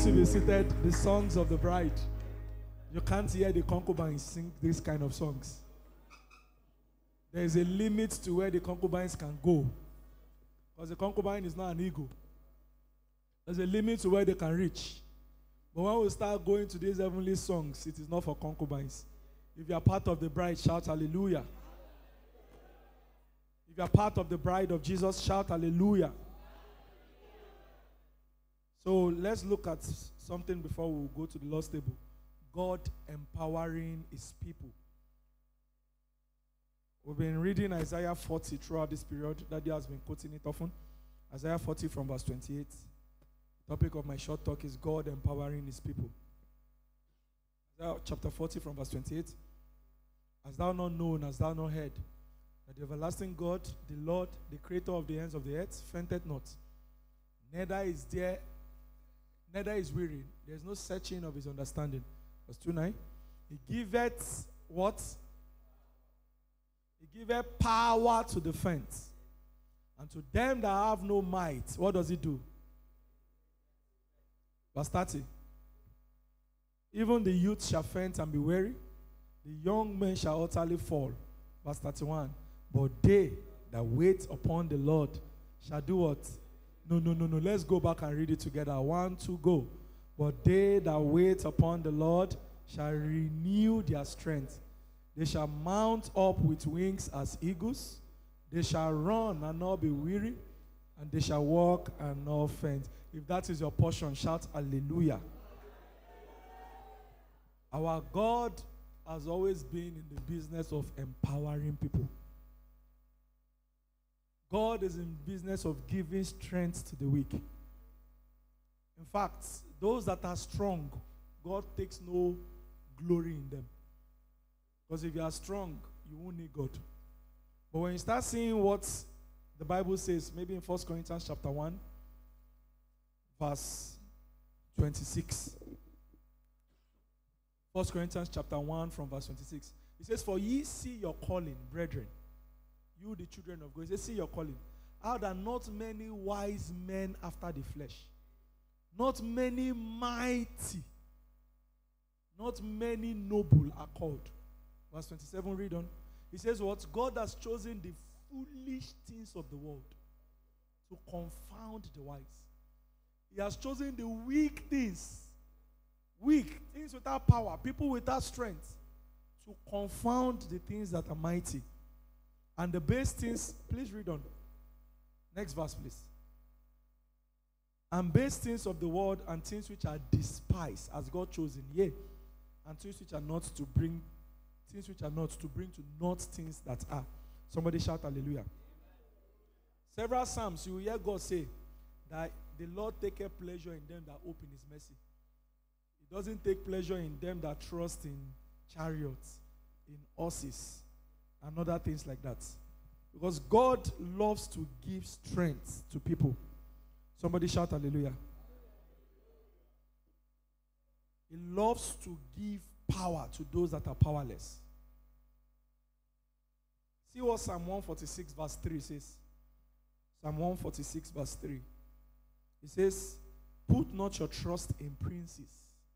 to be seated. The songs of the bride. You can't hear the concubines sing these kind of songs. There is a limit to where the concubines can go. Because the concubine is not an ego. There's a limit to where they can reach. But when we start going to these heavenly songs, it is not for concubines. If you are part of the bride, shout hallelujah. If you are part of the bride of Jesus, shout hallelujah. So let's look at something before we go to the Lord's table. God empowering his people. We've been reading Isaiah 40 throughout this period. Daddy has been quoting it often. Isaiah 40 from verse 28. The topic of my short talk is God empowering his people. Isaiah chapter 40 from verse 28. Hast thou not known, hast thou not heard, that the everlasting God, the Lord, the creator of the ends of the earth, fainteth not, neither is weary. There is no searching of his understanding. Verse 2:9. He giveth what? He giveth power to the faint. And to them that have no might, what does he do? Verse 30. Even the youth shall faint and be weary. The young men shall utterly fall. Verse 31. But they that wait upon the Lord shall do what? No. Let's go back and read it together. 1, 2, go. But they that wait upon the Lord shall renew their strength. They shall mount up with wings as eagles. They shall run and not be weary. And they shall walk and not faint. If that is your portion, shout hallelujah. Our God has always been in the business of empowering people. God is in business of giving strength to the weak. In fact, those that are strong, God takes no glory in them. Because if you are strong, you won't need God. But when you start seeing what the Bible says, maybe in 1 Corinthians chapter 1, verse 26. 1 Corinthians chapter 1 from verse 26. It says, for ye see your calling, brethren. You, the children of God. It says, see your calling. How that not many wise men after the flesh. Not many mighty. Not many noble are called. Verse 27, read on. He says what? God has chosen the foolish things of the world to confound the wise. He has chosen the weak things without power, people without strength, to confound the things that are mighty. And the base things, please read on. Next verse, please. And base things of the world and things which are despised, as God chosen, yea, and things which are not to bring to naught things that are. Somebody shout hallelujah. Several psalms, you will hear God say that the Lord taketh pleasure in them that hope in his mercy. He doesn't take pleasure in them that trust in chariots, in horses, and other things like that. Because God loves to give strength to people. Somebody shout hallelujah. He loves to give power to those that are powerless. See what Psalm 146 verse 3 says. Psalm 146 verse 3. It says, put not your trust in princes,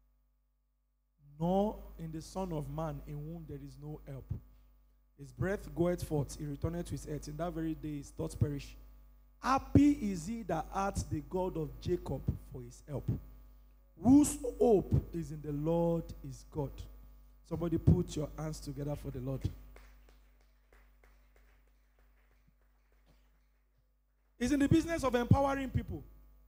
nor in the Son of Man, in whom there is no help. His breath goeth forth, he returneth to his earth. In that very day his thoughts perish. Happy is he that hath the God of Jacob for his help, whose hope is in the Lord his God. Somebody put your hands together for the Lord. He's in the business of empowering people.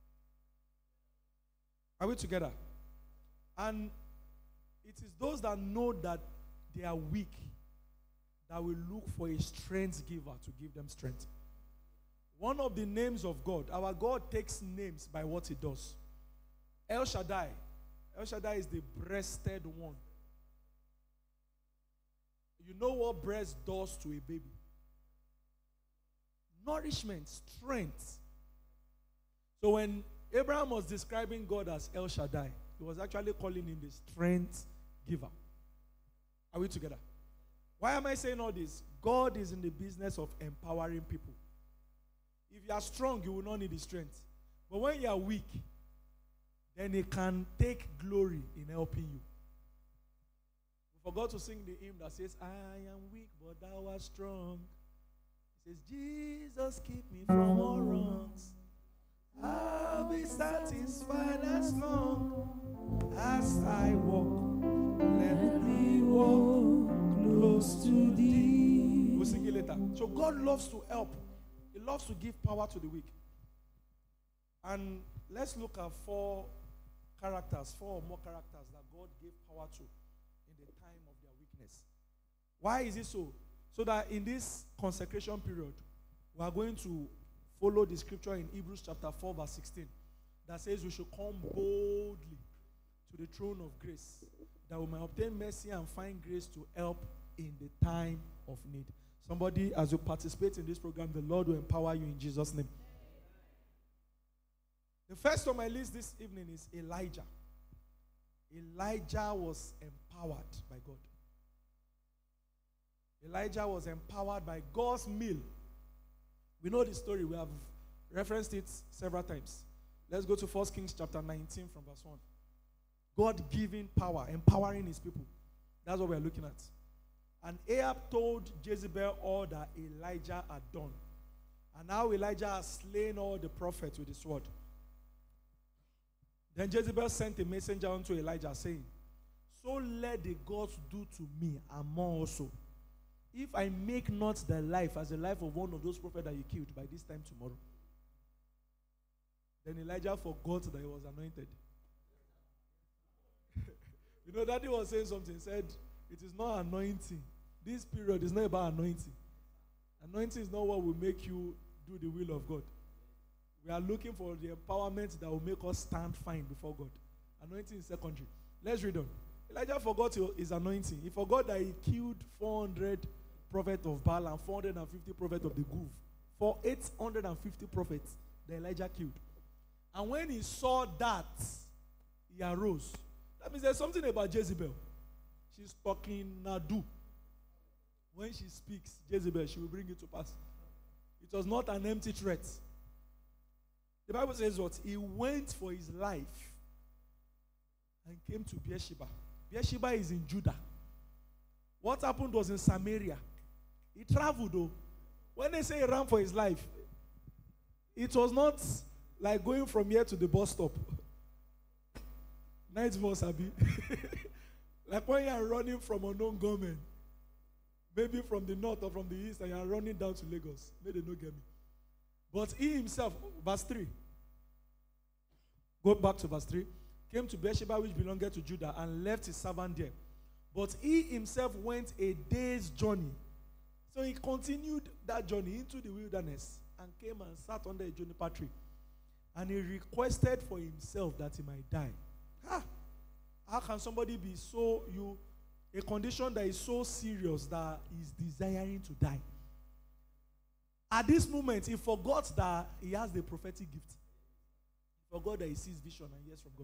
Are we together? And it is those that know that they are weak that will look for a strength giver to give them strength. One of the names of God, our God takes names by what he does. El Shaddai. El Shaddai is the breasted one. You know what breast does to a baby? Nourishment, strength. So when Abraham was describing God as El Shaddai, he was actually calling him the strength giver. Are we together? Why am I saying all this? God is in the business of empowering people. If you are strong, you will not need the strength. But when you are weak, then He can take glory in helping you. We forgot to sing the hymn that says, I am weak, but thou art strong. It says, Jesus, keep me from all wrongs. I'll be satisfied as long as I walk. Let me walk close to thee. We'll sing it later. So God loves to help. He loves to give power to the weak. And let's look at four or more characters that God gave power to in the time of their weakness. Why is it so? So that in this consecration period, we are going to follow the scripture in Hebrews chapter 4 verse 16 that says we should come boldly to the throne of grace that we may obtain mercy and find grace to help in the time of need. Somebody, as you participate in this program, the Lord will empower you in Jesus' name. The first on my list this evening is Elijah. Elijah was empowered by God. Elijah was empowered by God's meal. We know the story. We have referenced it several times. Let's go to 1 Kings chapter 19 from verse 1. God giving power, empowering his people. That's what we're looking at. And Ahab told Jezebel all that Elijah had done. And how Elijah has slain all the prophets with the sword. Then Jezebel sent a messenger unto Elijah, saying, so let the gods do to me and more also, if I make not thy life as the life of one of those prophets that you killed by this time tomorrow. Then Elijah forgot that he was anointed. You know, Daddy was saying something. He said, it is not anointing. This period is not about anointing. Anointing is not what will make you do the will of God. We are looking for the empowerment that will make us stand fine before God. Anointing is secondary. Let's read on. Elijah forgot his anointing. He forgot that he killed 400 prophets of Baal and 450 prophets of the Gov. For 850 prophets that Elijah killed. And when he saw that, he arose. That means there's something about Jezebel. She's talking Nadu. When she speaks, Jezebel, she will bring it to pass. It was not an empty threat. The Bible says what? He went for his life and came to Beersheba. Beersheba is in Judah. What happened was in Samaria. He traveled though. When they say he ran for his life, it was not like going from here to the bus stop. Night bus, Abi. Like when you are running from unknown government, maybe from the north or from the east, and you are running down to Lagos. May they not get me. But he himself, verse 3. Go back to verse 3. Came to Beersheba, which belonged to Judah, and left his servant there. But he himself went a day's journey. So he continued that journey into the wilderness and came and sat under a juniper tree. And he requested for himself that he might die. How can somebody be a condition that is so serious that he's desiring to die? At this moment, he forgot that he has the prophetic gift. He forgot that he sees vision and hears from God.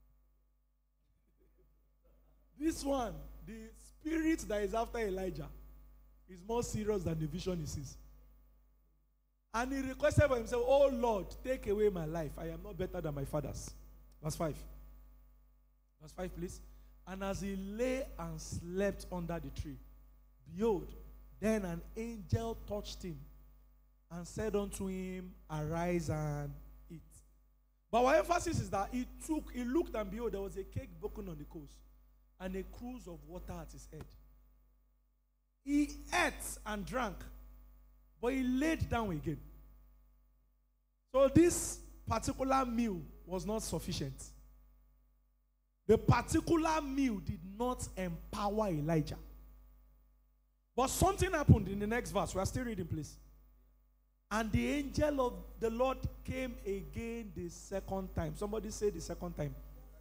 This one, the spirit that is after Elijah, is more serious than the vision he sees. And he requested for himself, oh Lord, take away my life. I am not better than my fathers. Verse 5. Verse 5, please. And as he lay and slept under the tree, behold, then an angel touched him and said unto him, arise and eat. But our emphasis is that he looked and behold, there was a cake broken on the coast and a cruse of water at his head. He ate and drank, but he laid down again. So this particular meal was not sufficient. The particular meal did not empower Elijah. But something happened in the next verse. We are still reading, please. And the angel of the Lord came again the second time. Somebody say the second time.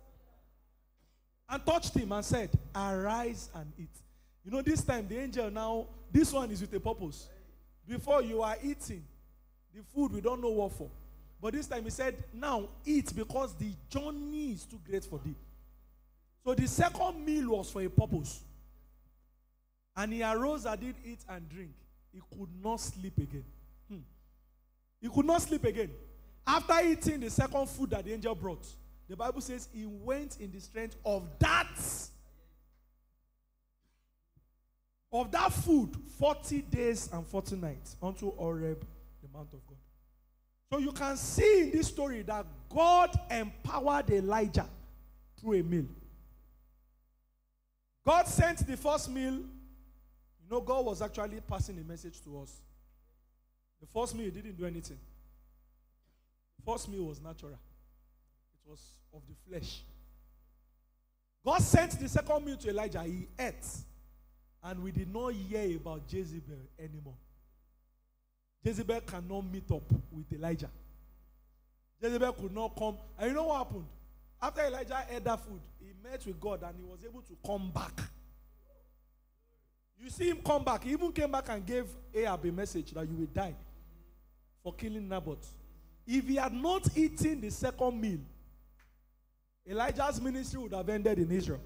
And touched him and said, arise and eat. You know, this time the angel now, this one is with a purpose. Before you are eating the food, we don't know what for. But this time he said, now eat because the journey is too great for thee. So the second meal was for a purpose. And he arose and did eat and drink. He could not sleep again. He could not sleep again. After eating the second food that the angel brought, the Bible says he went in the strength of that food 40 days and 40 nights unto Horeb, the mount of God. So you can see in this story that God empowered Elijah through a meal. God sent the first meal. You know, God was actually passing a message to us. The first meal, he didn't do anything. The first meal was natural. It was of the flesh. God sent the second meal to Elijah. He ate. And we did not hear about Jezebel anymore. Jezebel cannot meet up with Elijah. Jezebel could not come. And you know what happened? After Elijah ate that food, he met with God and he was able to come back. You see him come back. He even came back and gave Ahab a message that you will die for killing Naboth. If he had not eaten the second meal, Elijah's ministry would have ended in Israel.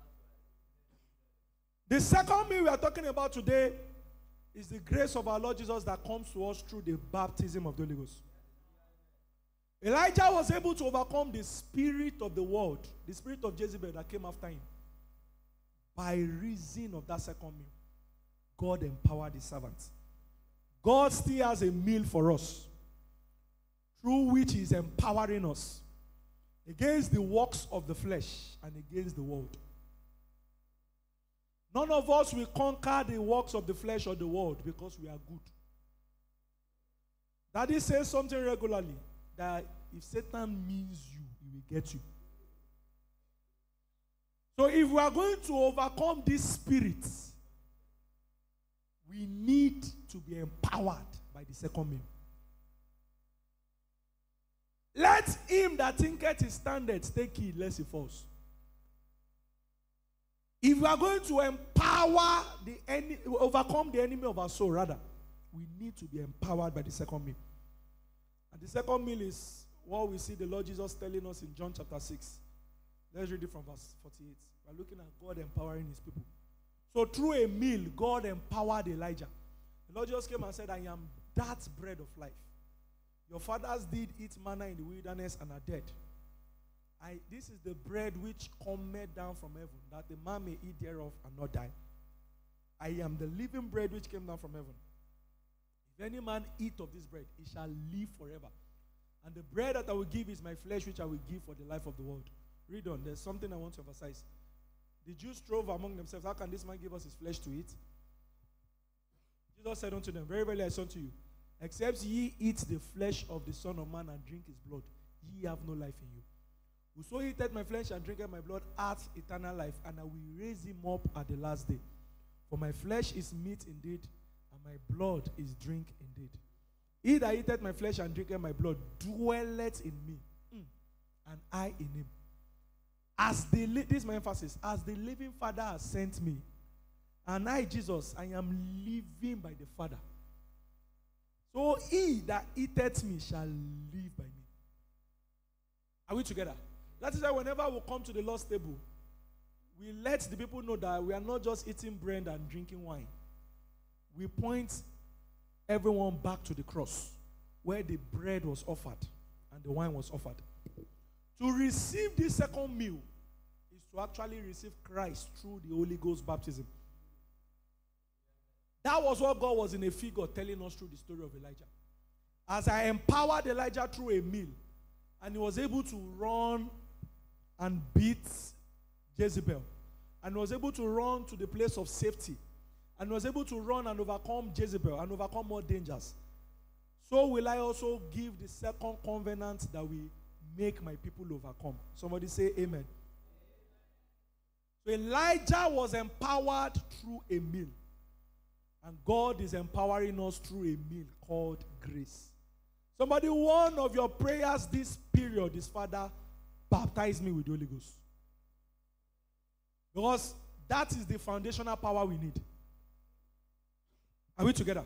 The second meal we are talking about today is the grace of our Lord Jesus that comes to us through the baptism of the Holy Ghost. Elijah was able to overcome the spirit of the world, the spirit of Jezebel that came after him. By reason of that second meal, God empowered his servants. God still has a meal for us, through which he is empowering us against the works of the flesh and against the world. None of us will conquer the works of the flesh or the world because we are good. Daddy says something regularly, that if Satan means you, he will get you. So if we are going to overcome these spirits, we need to be empowered by the second meal. Let him that thinketh he standeth take heed lest he falls. If we are going to empower the enemy, overcome the enemy of our soul, rather, we need to be empowered by the second meal. And the second meal is what we see the Lord Jesus telling us in John chapter 6. Let's read it from verse 48. We're looking at God empowering his people. So through a meal, God empowered Elijah. The Lord Jesus came and said, I am that bread of life. Your fathers did eat manna in the wilderness and are dead. This is the bread which cometh down from heaven, that the man may eat thereof and not die. I am the living bread which came down from heaven. If any man eat of this bread, he shall live forever. And the bread that I will give is my flesh, which I will give for the life of the world. Read on. There's something I want to emphasize. The Jews strove among themselves, how can this man give us his flesh to eat? Jesus said unto them, very verily I say unto you, except ye eat the flesh of the Son of Man and drink his blood, ye have no life in you. Whoso eateth my flesh and drinketh my blood hath eternal life, and I will raise him up at the last day. For my flesh is meat indeed, and my blood is drink indeed. He that eateth my flesh and drinketh my blood dwelleth in me, and I in him. This is my emphasis. As the living Father has sent me, and I, Jesus, I am living by the Father. So he that eateth me shall live by me. Are we together? That is why whenever we come to the Lord's table, we let the people know that we are not just eating bread and drinking wine. We point everyone back to the cross, where the bread was offered and the wine was offered. To receive this second meal is to actually receive Christ through the Holy Ghost baptism. That was what God was in a figure telling us through the story of Elijah. As I empowered Elijah through a meal, and he was able to run and beat Jezebel, and was able to run to the place of safety, and was able to run and overcome Jezebel and overcome more dangers, so will I also give the second covenant that we make my people overcome. Somebody say amen. So Elijah was empowered through a meal. And God is empowering us through a meal called grace. Somebody, one of your prayers this period is, Father, baptize me with the Holy Ghost. Because that is the foundational power we need. Are we together?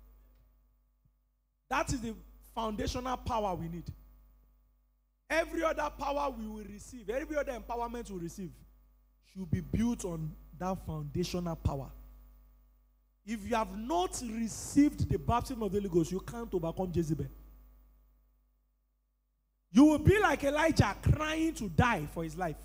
That is the foundational power we need. Every other power we will receive, every other empowerment we will receive, should be built on that foundational power. If you have not received the baptism of the Holy Ghost, you can't overcome Jezebel. You will be like Elijah crying to die for his life.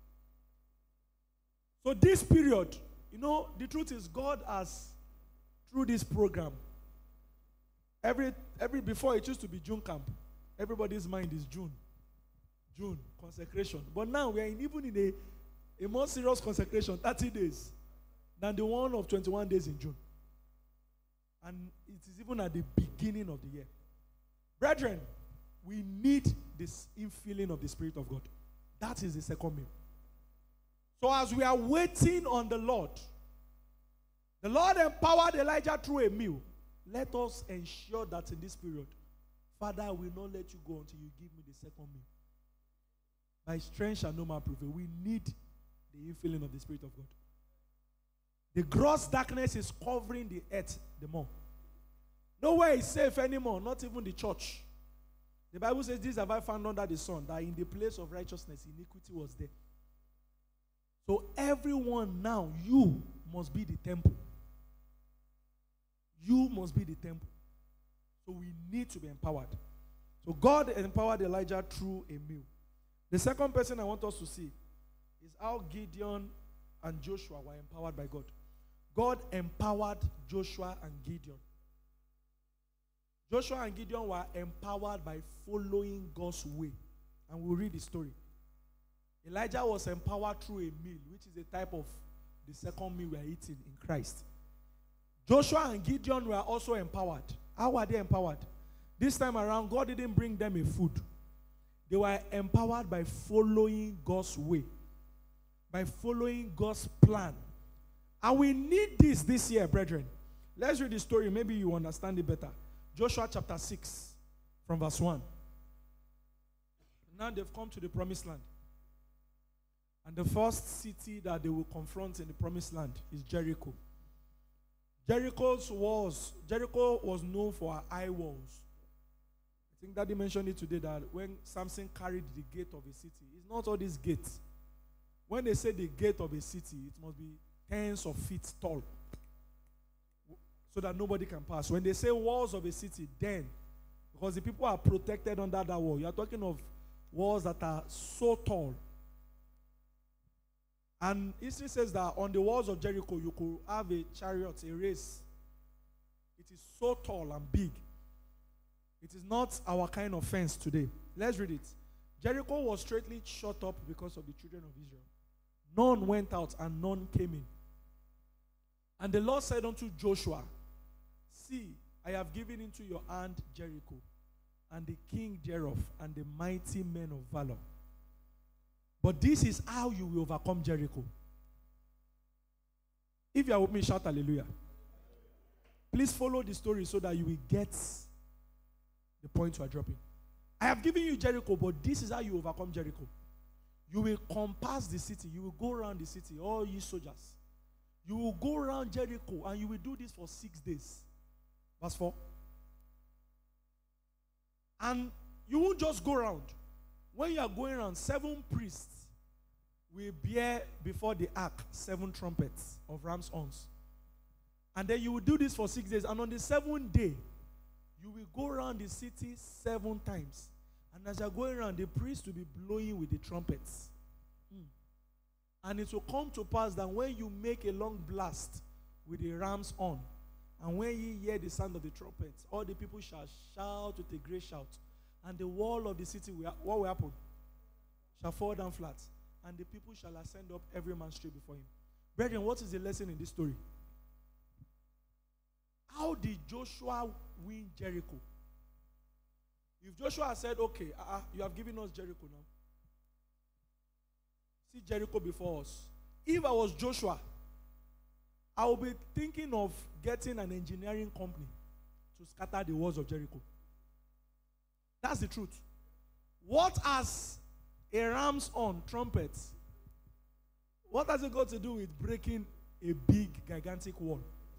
So this period, the truth is God has, through this program, every before it used to be June camp. Everybody's mind is June, consecration. But now we are even in a more serious consecration, 30 days, than the one of 21 days in June. And it is even at the beginning of the year. Brethren, we need this infilling of the Spirit of God. That is the second meal. So as we are waiting on the Lord empowered Elijah through a meal. Let us ensure that in this period, Father, I will not let you go until you give me the second meal. My strength shall no man prevail. We need the infilling of the Spirit of God. The gross darkness is covering the earth the more. Nowhere is safe anymore, not even the church. The Bible says, "This have I found under the sun, that in the place of righteousness, iniquity was there." So everyone now, you must be the temple. You must be the temple. So we need to be empowered. So God empowered Elijah through a meal. The second person I want us to see is how Gideon and Joshua were empowered by God. God empowered Joshua and Gideon. Joshua and Gideon were empowered by following God's way. And we'll read the story. Elijah was empowered through a meal, which is a type of the second meal we are eating in Christ. Joshua and Gideon were also empowered. How were they empowered? This time around, God didn't bring them a food. They were empowered by following God's way, by following God's plan. And we need this year, brethren. Let's read the story. Maybe you understand it better. Joshua chapter 6, from verse 1. Now they've come to the promised land. And the first city that they will confront in the promised land is Jericho. Jericho was known for her high walls. I think Daddy mentioned it today that when Samson carried the gate of a city, it's not all these gates. When they say the gate of a city, it must be tens of feet tall so that nobody can pass. When they say walls of a city, then, because the people are protected under that wall, you are talking of walls that are so tall. And history says that on the walls of Jericho, you could have a chariot, a race. It is so tall and big. It is not our kind of fence today. Let's read it. Jericho was straightly shut up because of the children of Israel. None went out and none came in. And the Lord said unto Joshua, "See, I have given into your hand Jericho, and the king thereof, and the mighty men of valor. But this is how you will overcome Jericho." If you are with me, shout hallelujah. Please follow the story so that you will get the point you are dropping. I have given you Jericho, but this is how you overcome Jericho. You will compass the city. You will go around the city, all you soldiers. You will go around Jericho, and you will do this for 6 days. Verse 4. And you won't just go around. When you are going around, 7 priests will bear before the ark 7 trumpets of ram's horns. And then you will do this for 6 days. And on the 7th day, you will go around the city 7 times. And as you are going around, the priest will be blowing with the trumpets. And it will come to pass that when you make a long blast with the ram's horn, and when ye hear the sound of the trumpets, all the people shall shout with a great shout. And the wall of the city, what will happen? Shall fall down flat. And the people shall ascend up every man straight before him. Brethren, what is the lesson in this story? How did Joshua win Jericho? If Joshua said, "Okay, you have given us Jericho now. See Jericho before us." If I was Joshua, I would be thinking of getting an engineering company to scatter the walls of Jericho. That's the truth. What has a ram's horn, trumpets, what has it got to do with breaking a big, gigantic wall?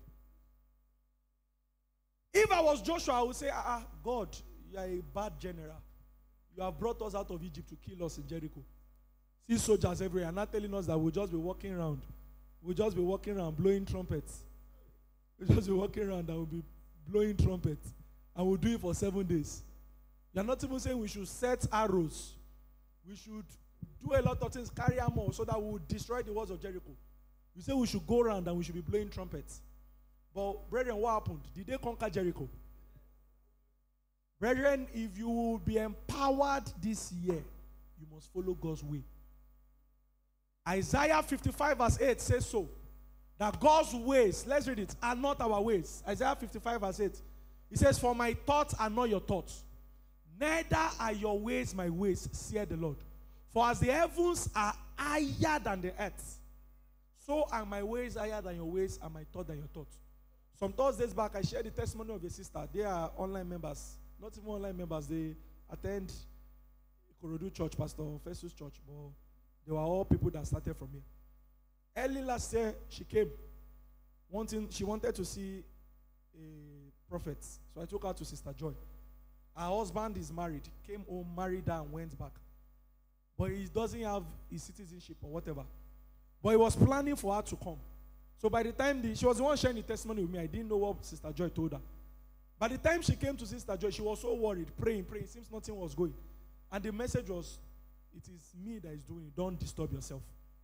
If I was Joshua, I would say, God, you are a bad general. You have brought us out of Egypt to kill us in Jericho. See soldiers everywhere, not telling us that we'll just be walking around. We'll just be walking around blowing trumpets. We'll just be walking around and we'll be blowing trumpets. And we'll do it for 7 days. You're not even saying we should set arrows. We should do a lot of things, carry armor, so that we will destroy the walls of Jericho. You say we should go around and we should be blowing trumpets. But brethren, what happened? Did they conquer Jericho? Brethren, if you will be empowered this year, you must follow God's way. Isaiah 55 verse 8 says so. That God's ways, let's read it, are not our ways. Isaiah 55 verse 8. It says, for my thoughts are not your thoughts, neither are your ways my ways, saith the Lord. For as the heavens are higher than the earth, so are my ways higher than your ways, and my thoughts than your thoughts. Some Thursdays back, I shared the testimony of a sister. They are online members. Not even online members. They attend Ikorodu Church, Pastor Festus Church. But they were all people that started from here. Early last year, she came. She wanted to see a prophet. So I took her to Sister Joy. Her husband is married. Came home, married her, and went back. But he doesn't have his citizenship or whatever. But he was planning for her to come. So by the time she was the one sharing the testimony with me, I didn't know what Sister Joy told her. By the time she came to Sister Joy, she was so worried, praying. It seems nothing was going. And the message was, it is me that is doing it. Don't disturb yourself.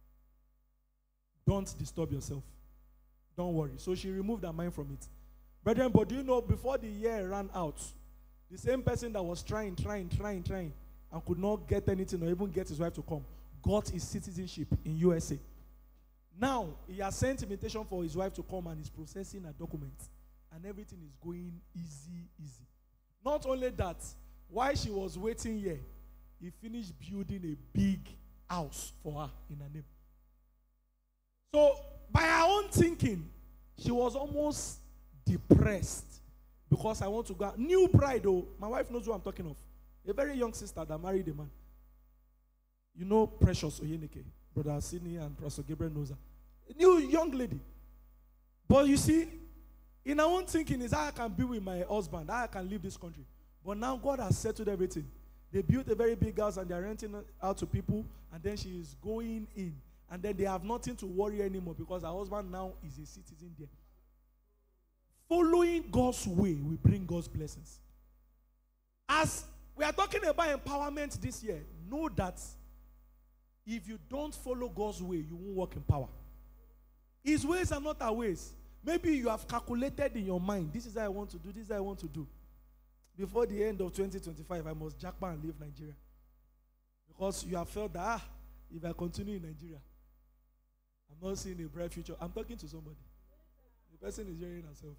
Don't disturb yourself. Don't worry. So she removed her mind from it. Brethren, but do you know, before the year ran out, the same person that was trying, and could not get anything or even get his wife to come, got his citizenship in USA. Now, he has sent invitation for his wife to come and is processing her documents. And everything is going easy. Not only that, while she was waiting here, he finished building a big house for her in her name. So, by her own thinking, she was almost depressed. Because I want to go. New bride, though. My wife knows who I'm talking of. A very young sister that married a man. You know Precious Oyeneke. Brother Sidney and Pastor Gabriel knows her. A new young lady. But you see, in our own thinking is how I can be with my husband, how I can leave this country. But now God has settled everything. They built a very big house and they're renting it out to people, and then she is going in. And then they have nothing to worry anymore because her husband now is a citizen there. Following God's way will bring God's blessings. As we are talking about empowerment this year, know that if you don't follow God's way, you won't walk in power. His ways are not our ways. Maybe you have calculated in your mind, this is how I want to do, this is how I want to do. Before the end of 2025, I must jackpot and leave Nigeria. Because you have felt that, if I continue in Nigeria, I'm not seeing a bright future. I'm talking to somebody. The person is hearing herself.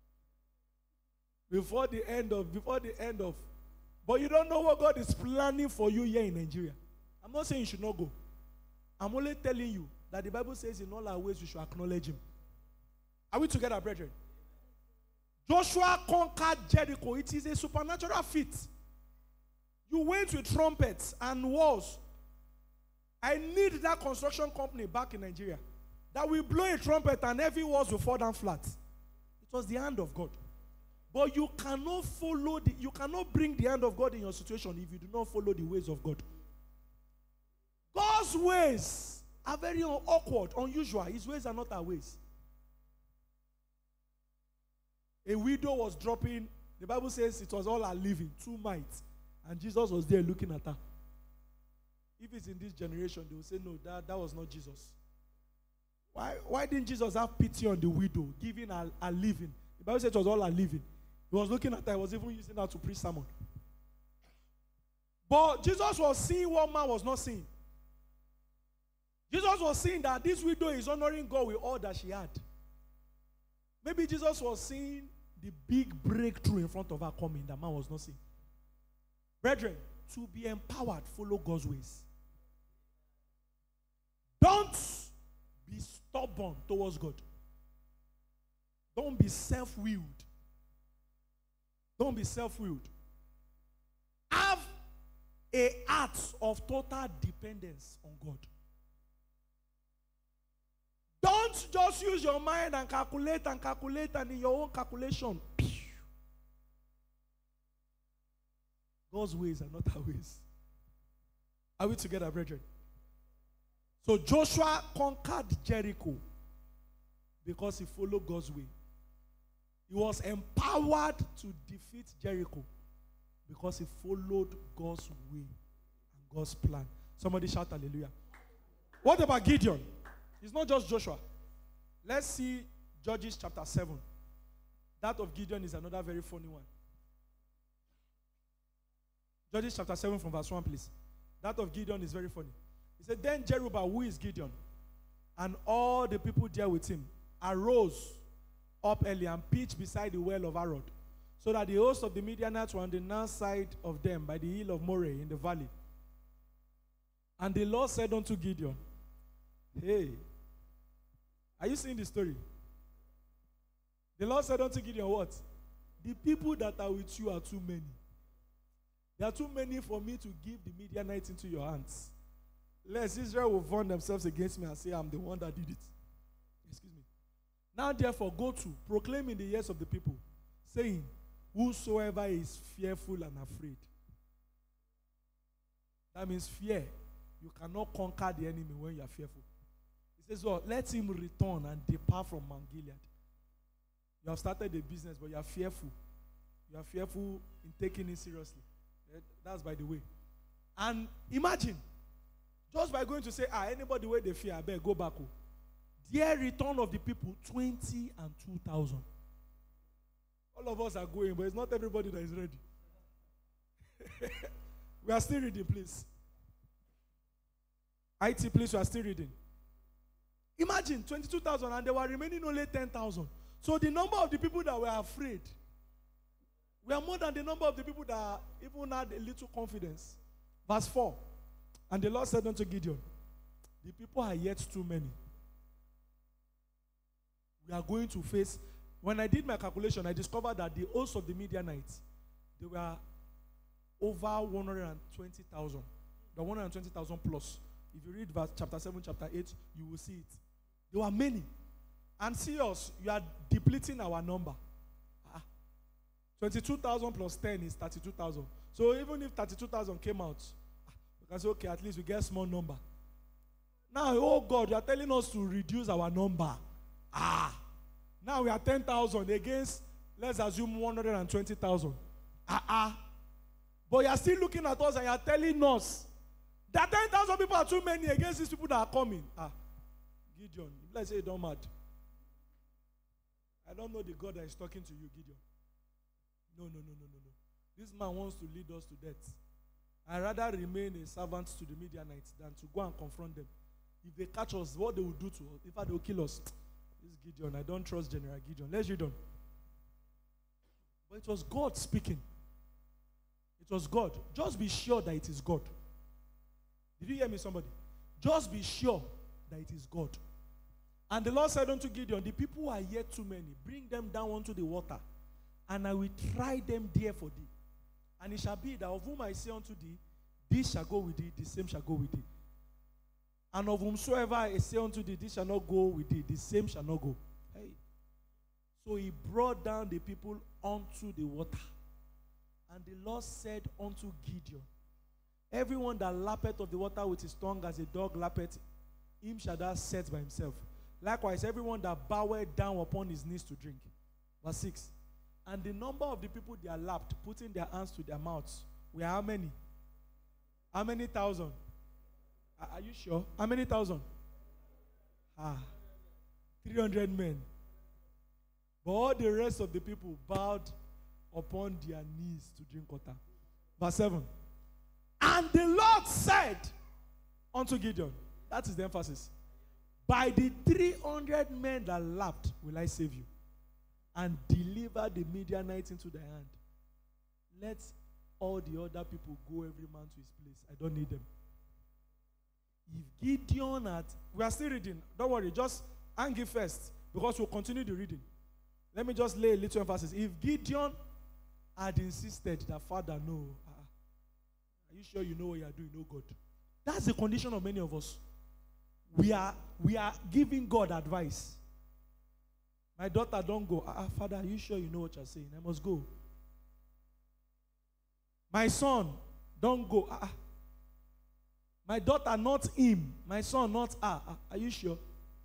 Before the end of, but you don't know what God is planning for you here in Nigeria. I'm not saying you should not go. I'm only telling you that the Bible says in all our ways we should acknowledge him. Are we together, brethren? Joshua conquered Jericho. It is a supernatural feat. You went with trumpets and walls. I need that construction company back in Nigeria that will blow a trumpet and every walls will fall down flat. It was the hand of God. But you cannot you cannot bring the hand of God in your situation if you do not follow the ways of God. God's ways are very awkward, unusual. His ways are not our ways. A widow was dropping, the Bible says it was all her living, 2 mites. And Jesus was there looking at her. If it's in this generation, they will say, no, that was not Jesus. Why didn't Jesus have pity on the widow, giving her living? The Bible says it was all her living. He was looking at her, he was even using her to preach sermon. But Jesus was seeing what man was not seeing. Jesus was seeing that this widow is honoring God with all that she had. Maybe Jesus was seeing the big breakthrough in front of her coming that man was not seeing. Brethren, to be empowered, follow God's ways. Don't be stubborn towards God. Don't be self-willed. Don't be self-willed. Have a heart of total dependence on God. Don't just use your mind and calculate and in your own calculation. God's ways are not our ways. Are we together, brethren? So Joshua conquered Jericho because he followed God's way. He was empowered to defeat Jericho because he followed God's way and God's plan. Somebody shout hallelujah. What about Gideon? It's not just Joshua. Let's see Judges chapter 7. That of Gideon is another very funny one. Judges chapter 7 from verse 1, please. That of Gideon is very funny. He said, then Jerubbaal, who is Gideon, and all the people there with him, arose up early and pitched beside the well of Harod, so that the host of the Midianites were on the north side of them by the hill of Moreh in the valley. And the Lord said unto Gideon, hey, are you seeing the story? The Lord said unto Gideon, what? The people that are with you are too many. There are too many for me to give the Midianites into your hands. Lest Israel will vaunt themselves against me and say, I'm the one that did it. Excuse me. Now therefore go to, proclaim in the ears of the people, saying, whosoever is fearful and afraid. That means fear. You cannot conquer the enemy when you are fearful. He says, well, let him return and depart from Mount Gilead. You have started a business, but you are fearful. You are fearful in taking it seriously. That's by the way. And imagine, just by going to say, anybody where they fear, I better go back home. Dear return of the people, 20 and 2,000. All of us are going, but it's not everybody that is ready. We are still reading, please. IT, please, we are still reading. Imagine 22,000 and there were remaining only 10,000. So the number of the people that were afraid were more than the number of the people that even had a little confidence. Verse 4. And the Lord said unto Gideon, the people are yet too many. We are going to face, when I did my calculation, I discovered that the host of the Midianites, they were over 120,000. The 120,000 plus. If you read verse chapter 7, chapter 8, you will see it. There were many. And see us, you are depleting our number. 22,000 plus 10 is 32,000. So even if 32,000 came out, we can say, okay, at least we get a small number. Now, oh God, you are telling us to reduce our number. Now we are 10,000 against, let's assume 120,000. But you are still looking at us and you are telling us that 10,000 people are too many against these people that are coming. Gideon, let's say don't mad. I don't know the God that is talking to you, Gideon. No. This man wants to lead us to death. I'd rather remain a servant to the Midianites than to go and confront them. If they catch us, what they will do to us? In fact, they will kill us. This is Gideon. I don't trust General Gideon. Let's read on. But it was God speaking. It was God. Just be sure that it is God. Did you hear me, somebody? Just be sure that it is God. And the Lord said unto Gideon, the people are yet too many. Bring them down unto the water, and I will try them there for thee. And it shall be that of whom I say unto thee, this shall go with thee, the same shall go with thee. And of whomsoever I say unto thee, this shall not go with thee, the same shall not go. Hey. So he brought down the people unto the water. And the Lord said unto Gideon, everyone that lappeth of the water with his tongue as a dog lappeth, him shall thou set by himself. Likewise, everyone that boweth down upon his knees to drink. Verse 6. And the number of the people they are lapped, putting their hands to their mouths, were how many? How many thousand? Are you sure? How many thousand? 300 men. But all the rest of the people bowed upon their knees to drink water. Verse 7. And the Lord said unto Gideon, that is the emphasis, by the 300 men that lapped will I save you, and deliver the Midianites into thy hand. Let all the other people go, every man to his place. I don't need them. If Gideon had, we are still reading, don't worry, just hang it first, because we'll continue the reading. Let me just lay a little emphasis. If Gideon had insisted that, Father, no, are you sure you know what you are doing? No, God. That's the condition of many of us. We are giving God advice. My daughter, don't go. Father, are you sure you know what you're saying? I must go. My son, don't go. My daughter, not him. My son, not her. Are you sure?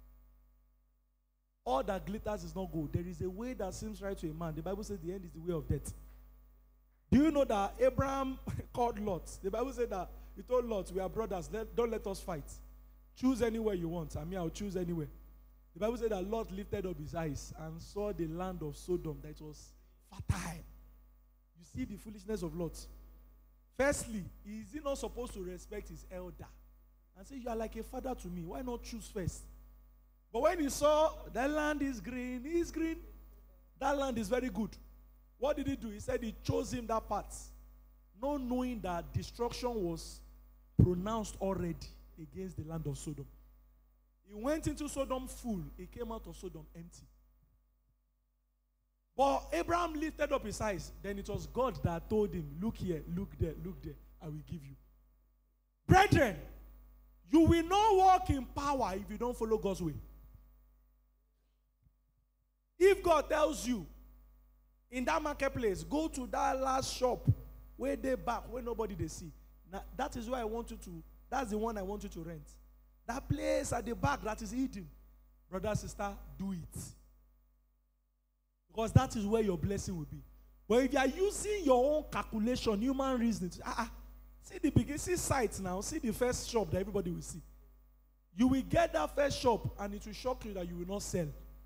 All that glitters is not gold. There is a way that seems right to a man. The Bible says the end is the way of death. Do you know that Abraham called Lot? The Bible said that he told Lot, we are brothers, don't let us fight. Choose anywhere you want. I mean, I'll choose anywhere. The Bible said that Lot lifted up his eyes and saw the land of Sodom that was fertile. You see the foolishness of Lot. Firstly, is he not supposed to respect his elder? And say, you are like a father to me. Why not choose first? But when he saw that land is green, that land is very good. What did he do? He said he chose him that part, not knowing that destruction was pronounced already against the land of Sodom. He went into Sodom full. He came out of Sodom empty. But Abraham lifted up his eyes. Then it was God that told him, look here, look there, I will give you. Brethren, you will not walk in power if you don't follow God's way. If God tells you, in that marketplace, go to that last shop where they back, where nobody they see. Now, that is why I want you to, that's the one I want you to rent. That place at the back that is hidden. Brother, sister, do it. Because that is where your blessing will be. But if you are using your own calculation, human reasoning, see the beginning, see sites now, see the first shop that everybody will see. You will get that first shop and it will shock you that you will not sell.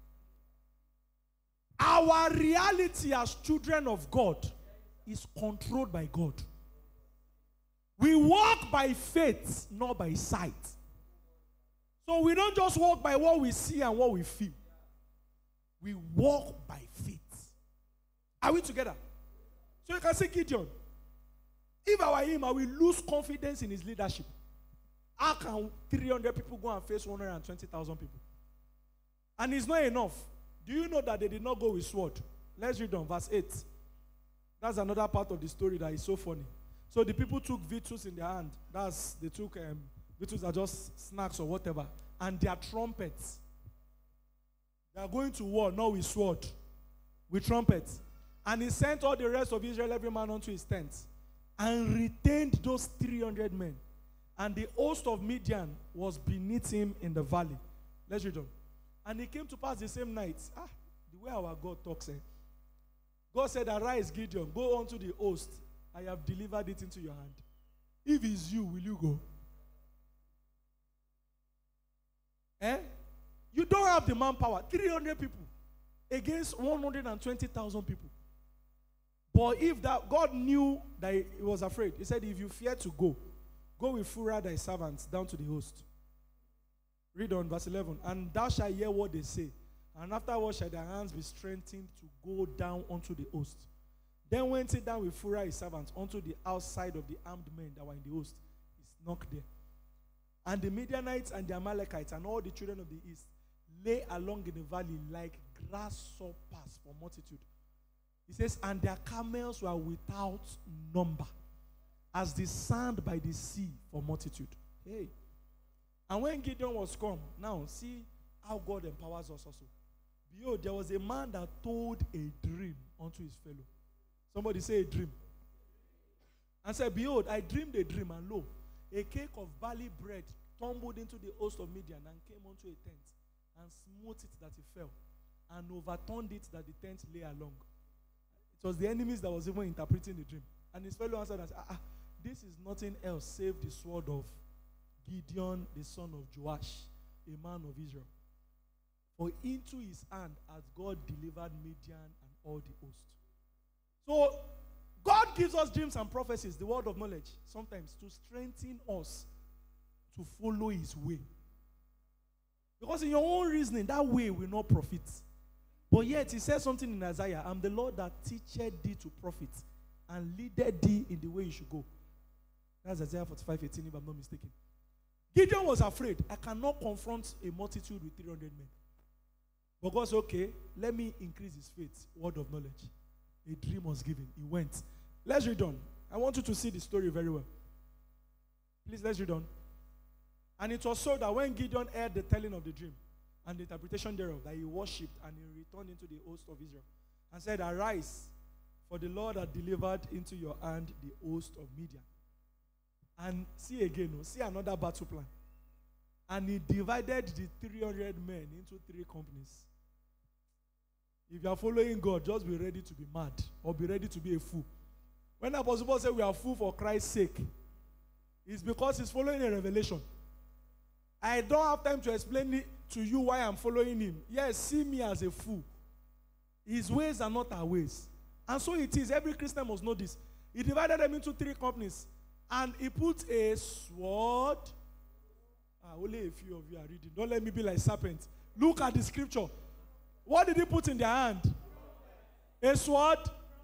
Our reality as children of God is controlled by God. We walk by faith, not by sight. So we don't just walk by what we see and what we feel. We walk by faith. Are we together? So you can see Gideon. If I were him, I will lose confidence in his leadership. How can 300 people go and face 120,000 people? And it's not enough. Do you know that they did not go with sword? Let's read on verse 8. That's another part of the story that is so funny. So the people took victuals in their hand. They took victuals are just snacks or whatever. And their trumpets. They are going to war, not with sword. With trumpets. And he sent all the rest of Israel, every man unto his tent. And retained those 300 men. And the host of Midian was beneath him in the valley. Let's read on. And it came to pass the same night. The way our God talks. God said, arise, Gideon, go unto the host. I have delivered it into your hand. If it's you, will you go? You don't have the manpower. 300 people against 120,000 people. But if that, God knew that he was afraid. He said, if you fear to go, go with Phurah thy servants down to the host. Read on verse 11. And thou shalt hear what they say. And afterwards shall their hands be strengthened to go down unto the host. Then went he down with Phurah his servants unto the outside of the armed men that were in the host. He snuck there. And the Midianites and the Amalekites and all the children of the east lay along in the valley like grasshoppers for multitude. He says, and their camels were without number, as the sand by the sea for multitude. Hey. And when Gideon was come, now see how God empowers us also. Behold, there was a man that told a dream unto his fellow. Somebody say a dream. And said, behold, I dreamed a dream, and lo, a cake of barley bread tumbled into the host of Midian and came unto a tent, and smote it that it fell, and overturned it that the tent lay along. It was the enemies that was even interpreting the dream. And his fellow answered and said, this is nothing else save the sword of Gideon, the son of Joash, a man of Israel. For into his hand has God delivered Midian and all the host. So, God gives us dreams and prophecies, the word of knowledge, sometimes to strengthen us to follow his way. Because in your own reasoning, that way will not profit. But yet, he says something in Isaiah, I'm the Lord that teacheth thee to profit and leadeth thee in the way you should go. That's Isaiah 45:18, if I'm not mistaken. Gideon was afraid. I cannot confront a multitude with 300 men. But God said, okay, let me increase his faith. Word of knowledge. A dream was given. He went. Let's read on. I want you to see the story very well. Please, let's read on. And it was so that when Gideon heard the telling of the dream and the interpretation thereof, that he worshipped and he returned into the host of Israel and said, arise, for the Lord hath delivered into your hand the host of Midian. And see again, see another battle plan. And he divided the 300 men into 3 companies. If you are following God, just be ready to be mad or be ready to be a fool. When Apostle Paul said we are full for Christ's sake, it's because he's following a revelation. I don't have time to explain it to you why I'm following him. Yes, see me as a fool. His ways are not our ways. And so it is. Every Christian must know this. He divided them into 3 companies. And he put a sword. Only a few of you are reading. Don't let me be like serpent. Look at the scripture. What did he put in their hand? A sword.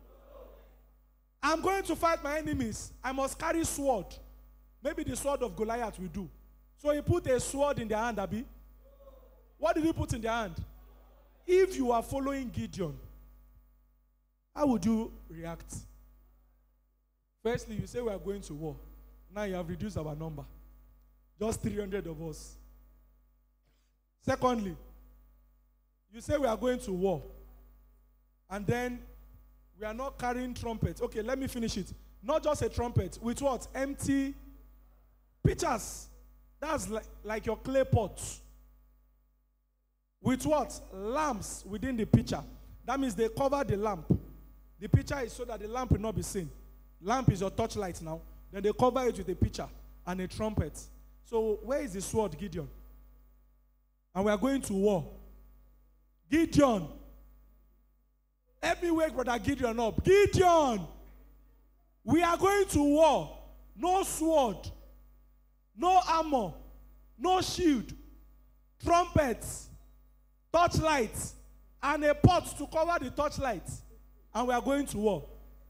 I'm going to fight my enemies. I must carry sword. Maybe the sword of Goliath will do. So he put a sword in their hand, Abi. What did he put in their hand? If you are following Gideon, how would you react? Firstly, you say we are going to war. Now you have reduced our number. Just 300 of us. Secondly, you say we are going to war. And then we are not carrying trumpets. Okay, let me finish it. Not just a trumpet. With what? Empty pitchers. That's like your clay pots. With what? Lamps within the pitcher. That means they cover the lamp. The pitcher is so that the lamp will not be seen. Lamp is your torchlight now. Then they cover it with a pitcher and a trumpet. So where is the sword, Gideon? And we are going to war. Gideon. Help me wake Brother Gideon up. Gideon. We are going to war. No sword. No armor. No shield. Trumpets. Torchlights. And a pot to cover the torchlights. And we are going to war.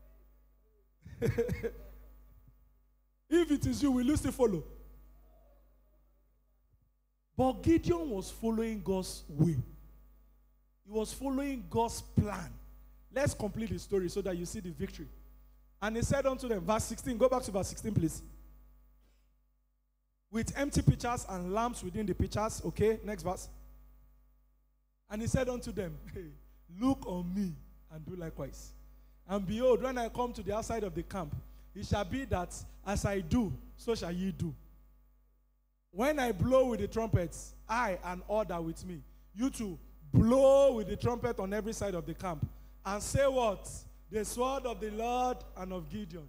If it is you, will you still follow? But Gideon was following God's way. He was following God's plan. Let's complete the story so that you see the victory. And he said unto them, verse 16, go back to verse 16, please. With empty pitchers and lamps within the pitchers. Okay, next verse. And he said unto them, hey, look on me and do likewise. And behold, when I come to the outside of the camp, it shall be that as I do, so shall ye do. When I blow with the trumpets, I and all that with me, you two blow with the trumpet on every side of the camp. And say what? The sword of the Lord and of Gideon.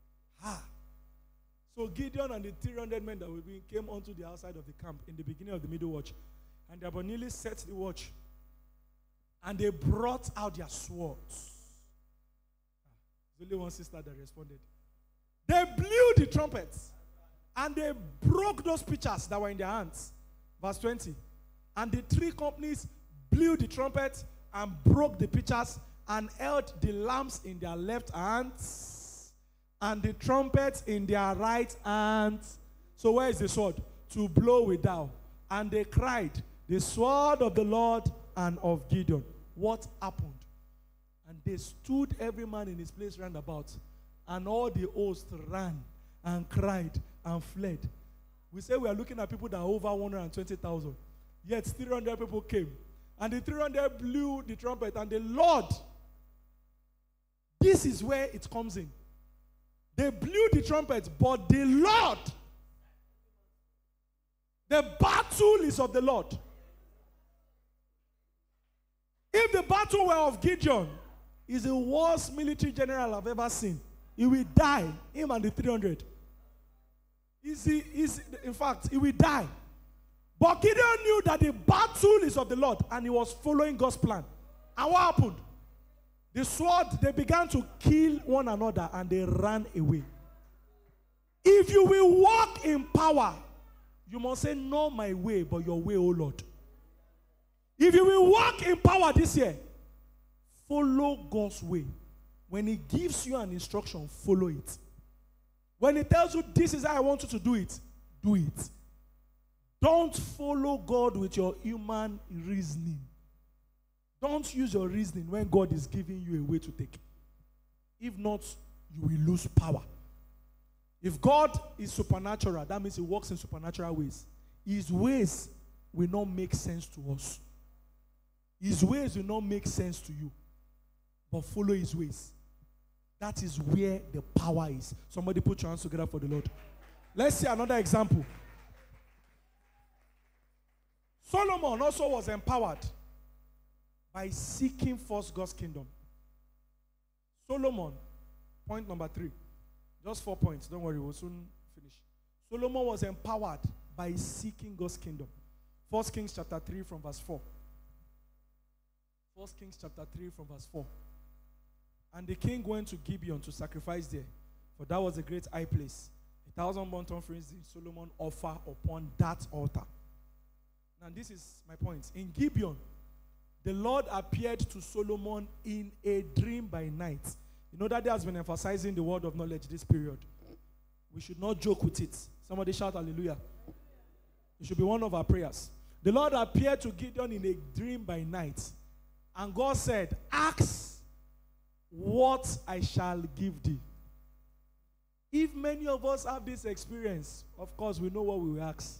So Gideon and the 300 men that were with him came onto the outside of the camp in the beginning of the middle watch. And they nearly set the watch. And they brought out their swords. There's only one sister that responded. They blew the trumpets. And they broke those pitchers that were in their hands. Verse 20. And the 3 companies blew the trumpets and broke the pitchers and held the lamps in their left hands and the trumpets in their right hands. So where is the sword? To blow withal. And they cried, the sword of the Lord and of Gideon. What happened? And they stood every man in his place round about. And all the host ran and cried and fled. We say we are looking at people that are over 120,000. Yet 300 people came. And the 300 blew the trumpet. And the Lord, this is where it comes in. They blew the trumpet, but the Lord, the battle is of the Lord. If the battle were of Gideon, he's the worst military general I've ever seen. He will die, him and the 300. In fact, he will die. But Gideon knew that the battle is of the Lord, and he was following God's plan. And what happened? The sword, they began to kill one another, and they ran away. If you will walk in power, you must say, not my way, but your way, O Lord. If you will walk in power this year, follow God's way. When he gives you an instruction, follow it. When he tells you, this is how I want you to do it, do it. Don't follow God with your human reasoning. Don't use your reasoning when God is giving you a way to take. If not, you will lose power. If God is supernatural, that means he works in supernatural ways. His ways will not make sense to us. His ways will not make sense to you. But follow his ways. That is where the power is. Somebody put your hands together for the Lord. Let's see another example. Solomon also was empowered by seeking first God's kingdom. Solomon Point number 3. Just 4 points. Don't worry, we'll soon finish. Solomon was empowered by seeking God's kingdom. 1 Kings chapter 3 from verse 4. 1 Kings chapter 3 from verse 4. And the king went to Gibeon to sacrifice there, for that was a great high place. 1,000 burnt offerings did Solomon offer upon that altar. Now this is my point. In Gibeon, the Lord appeared to Solomon in a dream by night. You know that day has been emphasizing the word of knowledge this period. We should not joke with it. Somebody shout hallelujah. It should be one of our prayers. The Lord appeared to Gideon in a dream by night. And God said, ask what I shall give thee. If many of us have this experience, of course we know what we will ask.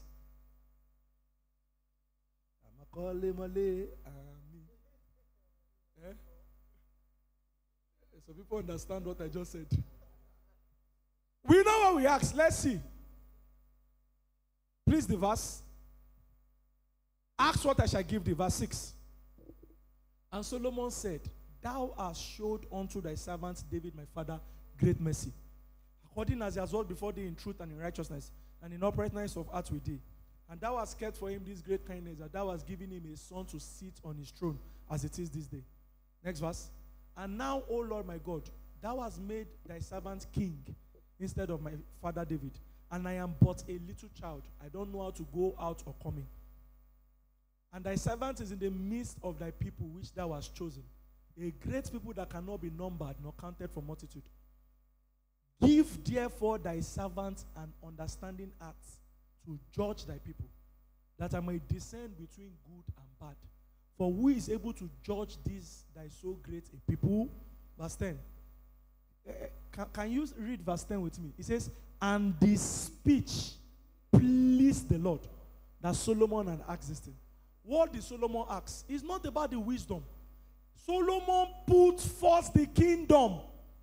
So people understand what I just said. We know what we ask. Let's see. Please, the verse. Ask what I shall give thee. Verse 6. And Solomon said, thou hast showed unto thy servant David my father great mercy, according as he has walked before thee in truth and in righteousness, and in uprightness of heart with thee. And thou hast kept for him this great kindness, that thou hast given him a son to sit on his throne, as it is this day. Next verse. And now, O Lord my God, thou hast made thy servant king instead of my father David. And I am but a little child. I don't know how to go out or come in. And thy servant is in the midst of thy people, which thou hast chosen, a great people that cannot be numbered nor counted for multitude. Give therefore thy servant an understanding heart to judge thy people, that I may discern between good and bad. For who is able to judge this thy so great a people? Verse 10. Can you read verse 10 with me? It says, and the speech pleased the Lord, that Solomon had asked this thing. What did Solomon ask? It's not about the wisdom. Solomon put forth the kingdom.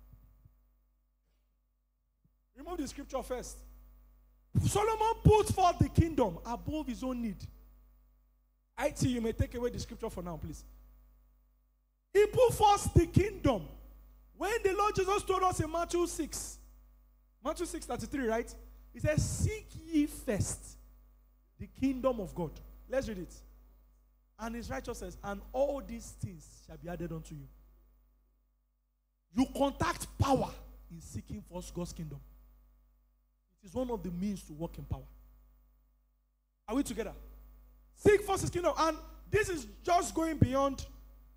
Remove the scripture first. Solomon put forth the kingdom above his own need. IT, you may take away the scripture for now, please. He put forth the kingdom. When the Lord Jesus told us in Matthew 6:33, right? He says, seek ye first the kingdom of God. Let's read it. And his righteousness, and all these things shall be added unto you. You contact power in seeking first God's kingdom. It is one of the means to walk in power. Are we together? Seek first his kingdom. And this is just going beyond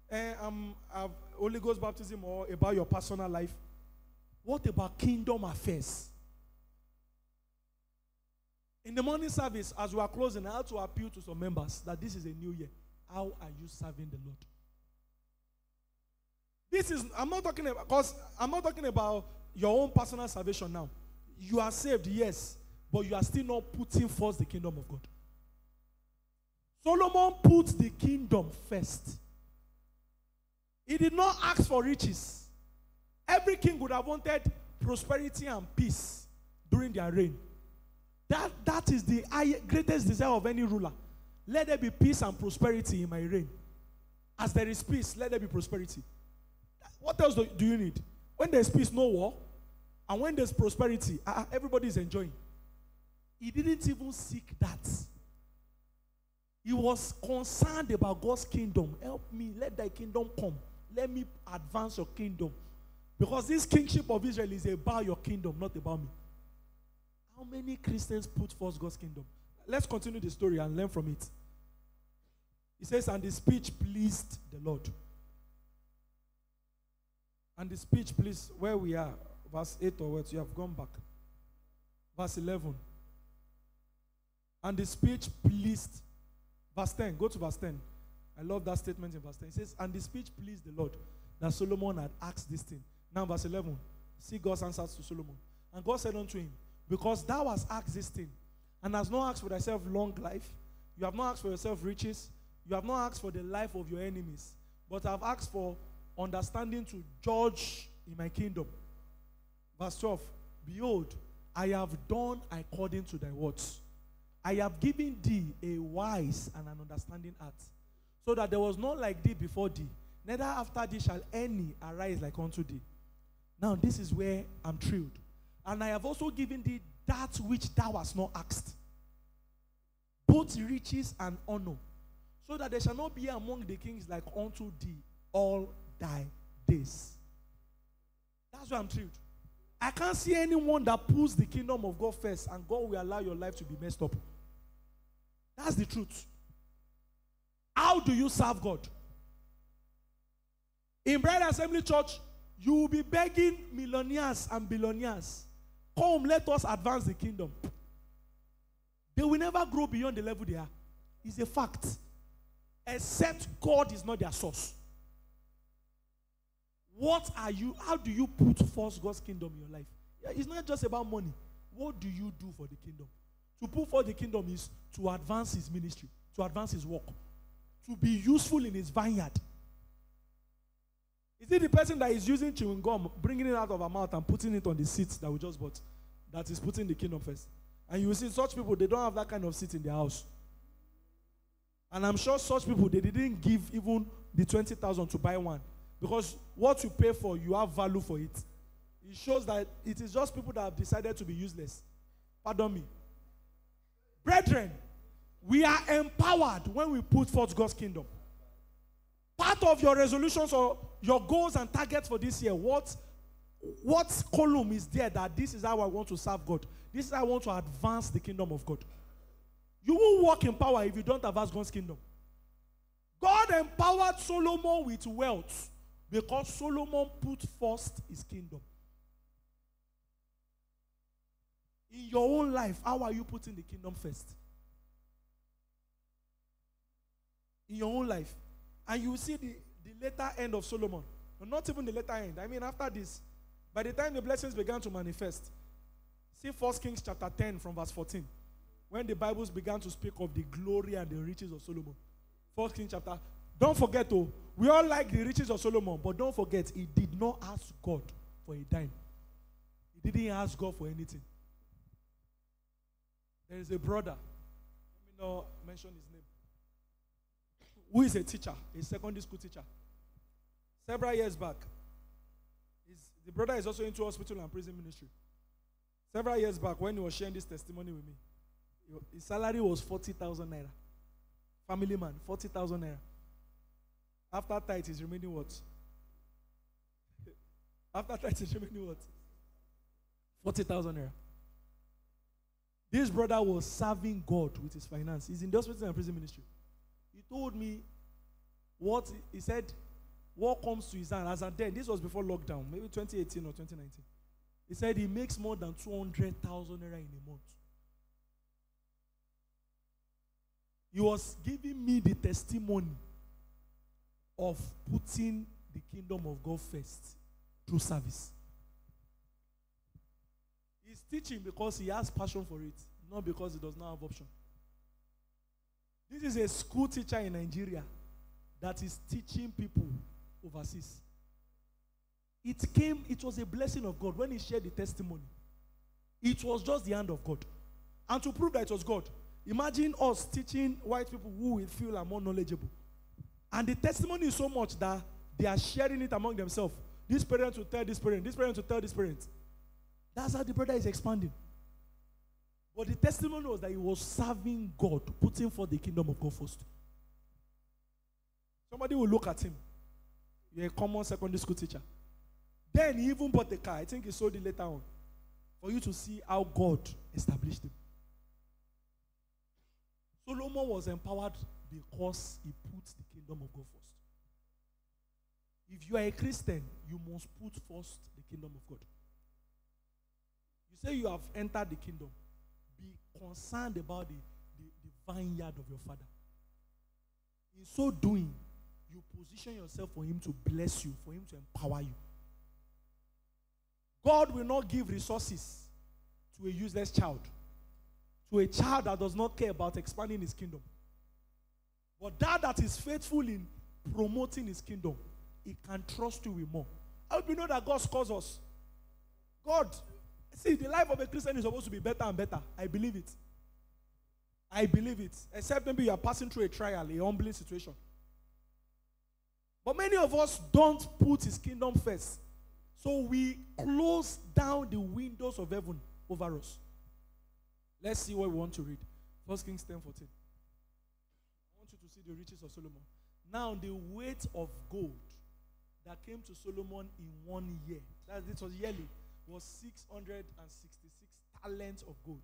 Holy Ghost baptism or about your personal life. What about kingdom affairs? In the morning service, as we are closing, I had to appeal to some members that this is a new year. How are you serving the Lord? This is, I'm not talking about your own personal salvation now. You are saved, yes, but you are still not putting first the kingdom of God. Solomon put the kingdom first. He did not ask for riches. Every king would have wanted prosperity and peace during their reign. That is the greatest desire of any ruler. Let there be peace and prosperity in my reign. As there is peace, let there be prosperity. What else do you need? When there's peace, no war. And when there's prosperity, everybody is enjoying. He didn't even seek that. He was concerned about God's kingdom. Help me, let thy kingdom come. Let me advance your kingdom. Because this kingship of Israel is about your kingdom, not about me. How many Christians put first God's kingdom? Let's continue the story and learn from it. He says, and the speech pleased the Lord. And the speech pleased, where we are, verse 8 or what, you have gone back. Verse 11. And the speech pleased. Verse 10, go to verse 10. I love that statement in verse 10. It says, and the speech pleased the Lord, that Solomon had asked this thing. Now verse 11, see God's answers to Solomon. And God said unto him, because thou hast asked this thing, and hast not asked for thyself long life, you have not asked for yourself riches, you have not asked for the life of your enemies, but have asked for understanding to judge in my kingdom. Verse 12, behold, I have done according to thy words. I have given thee a wise and an understanding heart, so that there was none like thee before thee, neither after thee shall any arise like unto thee. Now, this is where I'm thrilled. And I have also given thee that which thou hast not asked, both riches and honor, so that there shall not be among the kings like unto thee all thy days. That's why I'm thrilled. I can't see anyone that puts the kingdom of God first and God will allow your life to be messed up. That's the truth. How do you serve God? In Bride Assembly Church, you will be begging millionaires and billionaires, come, let us advance the kingdom. They will never grow beyond the level they are. It's a fact. Except God is not their source. How do you put forth God's kingdom in your life? It's not just about money. What do you do for the kingdom? To put forth the kingdom is to advance his ministry, to advance his work, to be useful in his vineyard. Is it the person that is using chewing gum, bringing it out of her mouth and putting it on the seat that we just bought, that is putting the kingdom first? And you will see such people, they don't have that kind of seat in their house. And I'm sure such people, they didn't give even the 20,000 to buy one. Because what you pay for, you have value for it. It shows that it is just people that have decided to be useless. Pardon me. Brethren, we are empowered when we put forth God's kingdom. Part of your resolutions or your goals and targets for this year, what column is there that this is how I want to serve God? This is how I want to advance the kingdom of God. You will walk in power if you don't advance God's kingdom. God empowered Solomon with wealth because Solomon put first his kingdom. In your own life, how are you putting the kingdom first? In your own life. And you will see the later end of Solomon. Not even the later end. I mean, after this, by the time the blessings began to manifest, see 1 Kings chapter 10 from verse 14. When the Bibles began to speak of the glory and the riches of Solomon. 1 Kings chapter. Don't forget, we all like the riches of Solomon, but don't forget, he did not ask God for a dime. He didn't ask God for anything. There is a brother, let me not mention his name, who is a teacher, a secondary school teacher. Several years back, the brother is also into hospital and prison ministry. Several years back, when he was sharing this testimony with me, his salary was 40,000 naira. Family man, 40,000 naira. After tithe, he's remaining what? After tithe, he's remaining what? 40,000 naira. This brother was serving God with his finance. He's in the hospital and prison ministry. He told me he said, what comes to his hand, as at then, this was before lockdown, maybe 2018 or 2019. He said he makes more than 200,000 naira in a month. He was giving me the testimony of putting the kingdom of God first through service. He's teaching because he has passion for it, not because he does not have option. This is a school teacher in Nigeria that is teaching people overseas. It was a blessing of God when he shared the testimony. It was just the hand of God. And to prove that it was God, imagine us teaching white people who will feel are more knowledgeable. And the testimony is so much that they are sharing it among themselves. This parent will tell this parent will tell this parent. That's how the brother is expanding. But the testimony was that he was serving God, putting forth the kingdom of God first. Somebody will look at him. You're a common secondary school teacher. Then he even bought a car. I think he sold it later on. For you to see how God established him. Solomon was empowered because he put the kingdom of God first. If you are a Christian, you must put first the kingdom of God. You say you have entered the kingdom. Be concerned about the vineyard of your father. In so doing, you position yourself for him to bless you, for him to empower you. God will not give resources to a useless child, to a child that does not care about expanding his kingdom. But that is faithful in promoting his kingdom, he can trust you with more. How do we know that God scores us? God, see, the life of a Christian is supposed to be better and better. I believe it. I believe it. Except maybe you are passing through a trial, a humbling situation. But many of us don't put his kingdom first. So we close down the windows of heaven over us. Let's see what we want to read. 1 Kings 10:14. I want you to see the riches of Solomon. Now the weight of gold that came to Solomon in 1 year, this was yearly, was 666 talents of gold.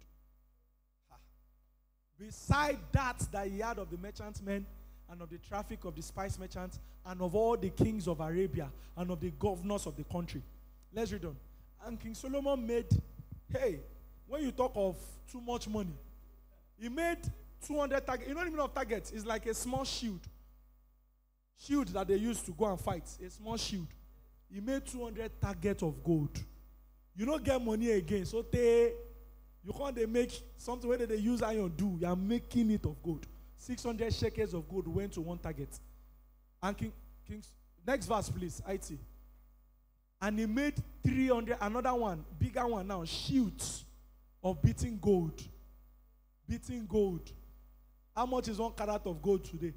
Beside that he had of the merchantmen and of the traffic of the spice merchants and of all the kings of Arabia and of the governors of the country. Let's read on. And King Solomon made, when you talk of too much money, he made 200 targets. You know the meaning of targets? It's like a small shield. Shield that they used to go and fight. A small shield. He made 200 targets of gold. You don't get money again. So you can't make something where they use iron do. You are making it of gold. 600 shekels of gold went to one target. And King's next verse, please. IT. And he made 300, another one, bigger one now, shields of beaten gold. Beaten gold. How much is 1 carat of gold today?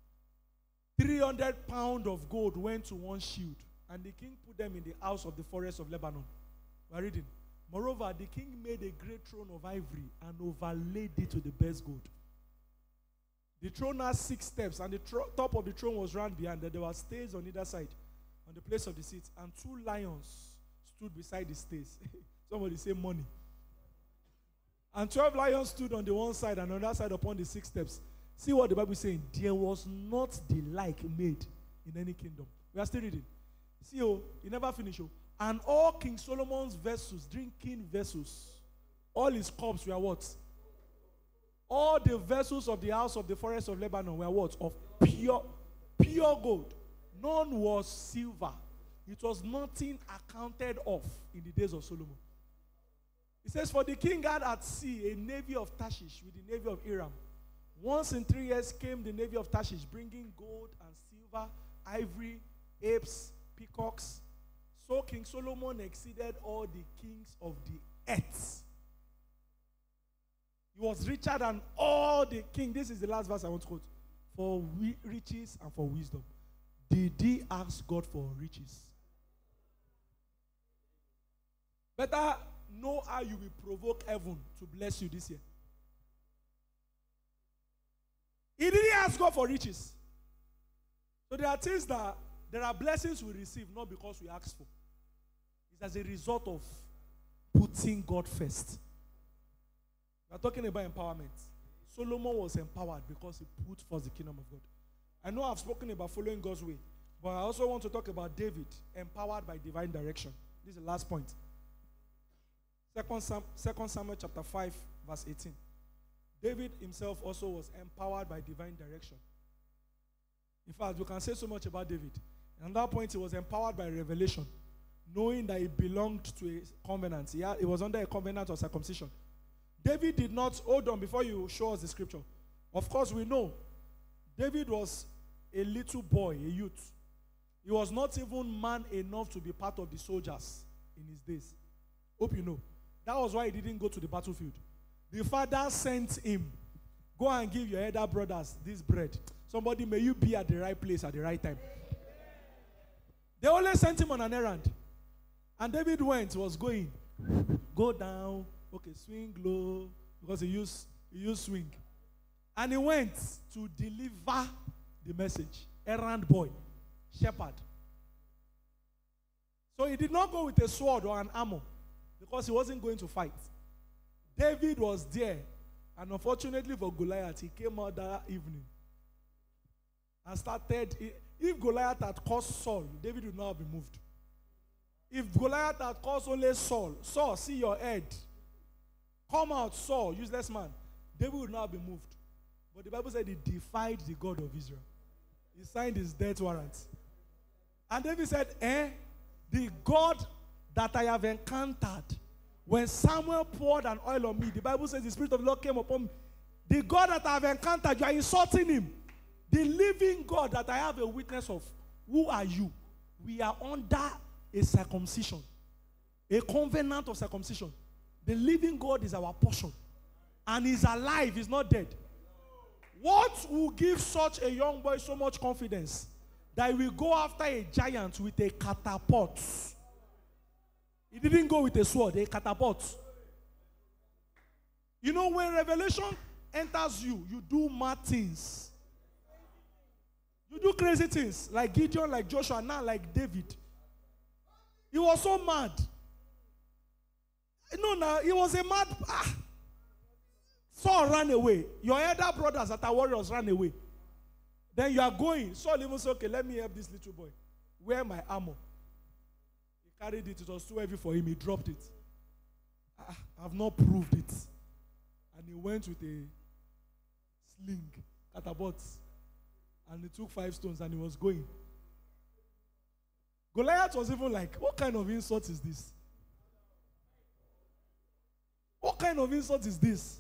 300 pounds of gold went to one shield. And the king put them in the house of the forest of Lebanon. We're reading. Moreover, the king made a great throne of ivory and overlaid it with the best gold. The throne has 6 steps, and the top of the throne was round behind. There were stays on either side, on the place of the seat, and 2 lions stood beside the stays. Somebody say money. And 12 lions stood on the one side and on the other side upon the 6 steps. See what the Bible is saying. There was not the like made in any kingdom. We are still reading. See, he never finished. And all King Solomon's vessels, drinking vessels, all his cups were what? All the vessels of the house of the forest of Lebanon were what? Of pure gold. None was silver. It was nothing accounted of in the days of Solomon. It says, for the king had at sea a navy of Tarshish with the navy of Hiram. Once in 3 years came the navy of Tarshish, bringing gold and silver, ivory, apes, peacocks. So King Solomon exceeded all the kings of the earth. He was richer than all the kings. This is the last verse I want to quote. For riches and for wisdom. Did he ask God for riches? Better know how you will provoke heaven to bless you this year. He didn't ask God for riches. So there are things that, there are blessings we receive not because we ask for. It's as a result of putting God first. We are talking about empowerment. Solomon was empowered because he put first the kingdom of God. I know I've spoken about following God's way, but I also want to talk about David, empowered by divine direction. This is the last point. 2 Samuel chapter 5, verse 18. David himself also was empowered by divine direction. In fact, we can say so much about David. And at that point, he was empowered by revelation, knowing that he belonged to a covenant. He was under a covenant of circumcision. David did not, hold on before you show us the scripture. Of course, we know David was a little boy, a youth. He was not even man enough to be part of the soldiers in his days. Hope you know. That was why he didn't go to the battlefield. The father sent him, go and give your elder brothers this bread. Somebody, may you be at the right place at the right time. They only sent him on an errand. And David was going. Go down. Okay, swing low. Because he used swing. And he went to deliver the message. Errand boy. Shepherd. So he did not go with a sword or an armor. Because he wasn't going to fight. David was there. And unfortunately for Goliath, he came out that evening. And started. If Goliath had caused Saul, David would not have been moved. If Goliath had caused only Saul, see your head. Come out, Saul, useless man. David would not have been moved. But the Bible said he defied the God of Israel. He signed his death warrant. And David said, the God that I have encountered, when Samuel poured an oil on me, the Bible says the Spirit of the Lord came upon me. The God that I have encountered, you are insulting him. The living God that I have a witness of, who are you? We are under a circumcision, a covenant of circumcision. The living God is our portion, and he's alive, he's not dead. What will give such a young boy so much confidence that he will go after a giant with a catapult? He didn't go with a sword, a catapult. You know, when revelation enters you, you do mad things. You do crazy things, like Gideon, like Joshua, now like David. He was so mad. No, now he was a mad. Saul ran away. Your elder brothers that are warriors ran away. Then you are going. Saul even said, okay, let me help this little boy. Wear my armor. He carried it. It was too heavy for him. He dropped it. I have not proved it. And he went with a sling, catapult. And he took 5 stones and he was going. Goliath was even like, what kind of insult is this? What kind of insult is this?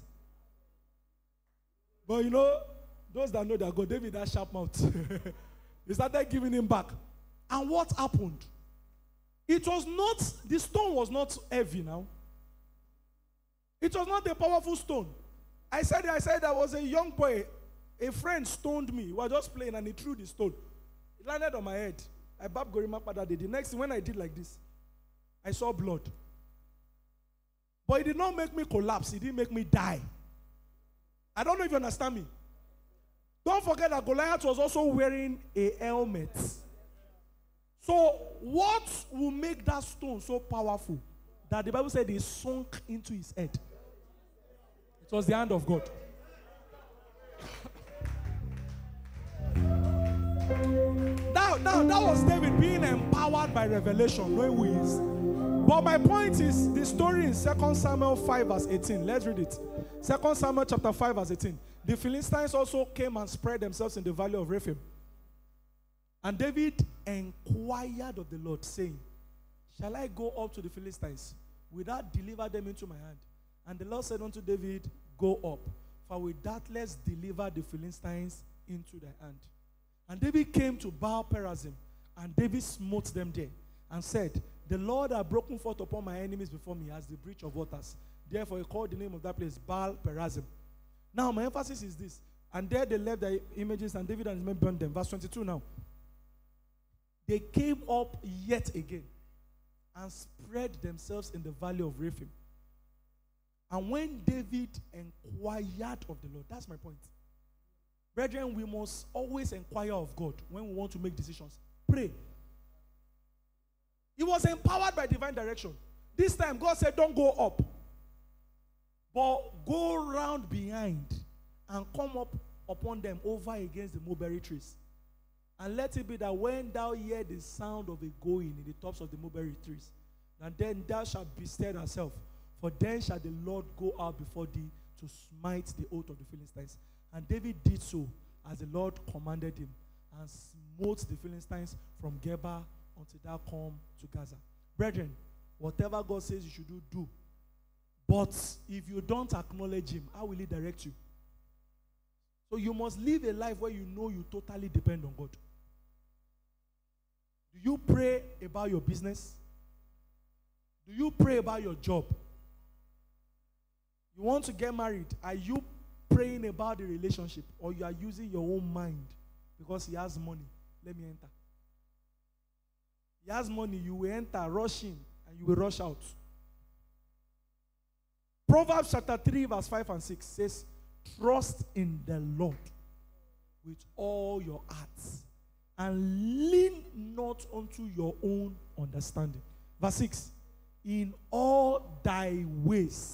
But you know, those that know that God, David had sharp mouth. He started giving him back. And what happened? It was not, the stone was not heavy now. It was not a powerful stone. I said I was a young boy. A friend stoned me. We were just playing and he threw the stone. It landed on my head. I babbed Gorimapa that day. The next thing, when I did like this, I saw blood. But it did not make me collapse. It didn't make me die. I don't know if you understand me. Don't forget that Goliath was also wearing a helmet. So what will make that stone so powerful that the Bible said it sunk into his head? It was the hand of God. That was David being empowered by revelation, knowing who he is. But my point is the story in 2 Samuel 5 verse 18. Let's read it. 2 Samuel chapter 5 verse 18. The Philistines also came and spread themselves in the valley of Rephaim. And David inquired of the Lord, saying, shall I go up to the Philistines? Will that deliver them into my hand? And the Lord said unto David, go up, for I will doubtless deliver the Philistines into thy hand. And David came to Baal Perazim, and David smote them there, and said, the Lord hath broken forth upon my enemies before me as the breach of waters. Therefore he called the name of that place Baal Perazim. Now my emphasis is this. And there they left their images, and David and his men burned them. Verse 22 now. They came up yet again, and spread themselves in the valley of Rephaim. And when David inquired of the Lord, that's my point. Brethren, we must always inquire of God when we want to make decisions. Pray. He was empowered by divine direction. This time, God said, don't go up, but go round behind and come up upon them over against the mulberry trees. And let it be that when thou hear the sound of a going in the tops of the mulberry trees, and then thou shalt bestir thyself, for then shall the Lord go out before thee to smite the oath of the Philistines. And David did so as the Lord commanded him, and smote the Philistines from Geba until thou come to Gaza. Brethren, whatever God says you should do, do. But if you don't acknowledge him, how will he direct you? So you must live a life where you know you totally depend on God. Do you pray about your business? Do you pray about your job? You want to get married? Are you praying about the relationship, or you are using your own mind because he has money? Let me enter. He has money, you will enter, rush in, and you will rush out. Proverbs chapter 3 verse 5 and 6 says, trust in the Lord with all your hearts, and lean not unto your own understanding. Verse 6, in all thy ways.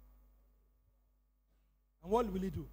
And what will he do?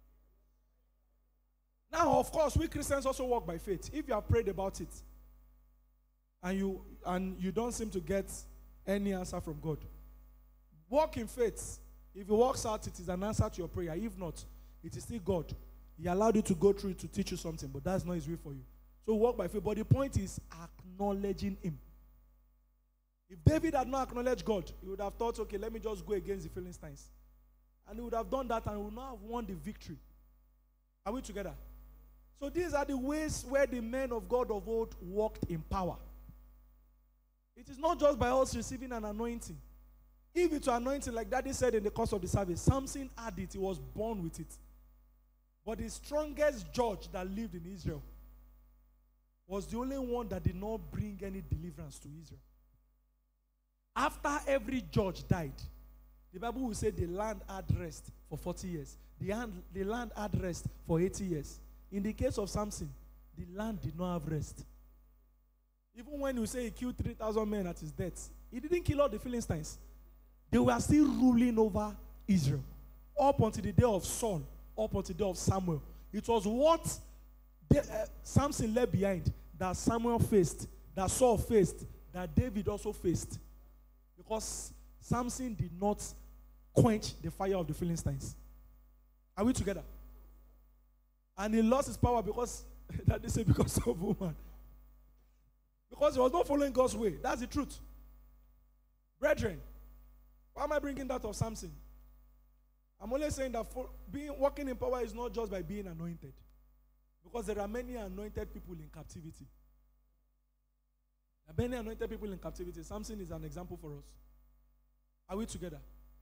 Now, of course, we Christians also walk by faith. If you have prayed about it, and you don't seem to get any answer from God, walk in faith. If it works out, it is an answer to your prayer. If not, it is still God. He allowed you to go through it to teach you something, but that's not his will for you. So walk by faith. But the point is acknowledging him. If David had not acknowledged God, he would have thought, okay, let me just go against the Philistines. And he would have done that and would not have won the victory. Are we together? So these are the ways where the men of God of old walked in power. It is not just by us receiving an anointing. If it's an anointing, like Daddy said in the course of the service, Samson had it, he was born with it. But the strongest judge that lived in Israel was the only one that did not bring any deliverance to Israel. After every judge died, the Bible will say the land had rest for 40 years. The land had rest for 80 years. In the case of Samson, the land did not have rest. Even when you say he killed 3,000 men at his death, he didn't kill all the Philistines. They were still ruling over Israel. Up until the day of Saul, up until the day of Samuel. It was what Samson left behind that Samuel faced, that Saul faced, that David also faced. Because Samson did not quench the fire of the Philistines. Are we together? And he lost his power because, that they say, because of woman. Because he was not following God's way. That's the truth. Brethren, why am I bringing that of Samson? I'm only saying that walking in power is not just by being anointed. Because there are many anointed people in captivity. There are many anointed people in captivity. Samson is an example for us. Are we together?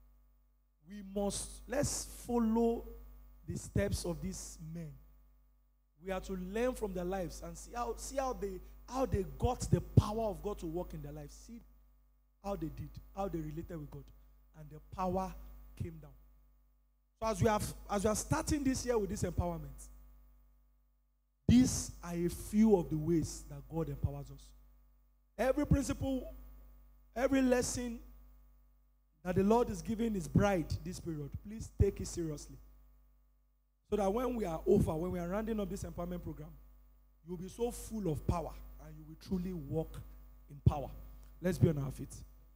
Let's follow the steps of these men. We are to learn from their lives and see how they got the power of God to work in their lives. See how they did, how they related with God. And the power came down. So as we are starting this year with this empowerment, these are a few of the ways that God empowers us. Every principle, every lesson that the Lord is giving his bride this period, please take it seriously. So that when we are over, when we are rounding up this empowerment program, you will be so full of power and you will truly walk in power. Let's be on our feet.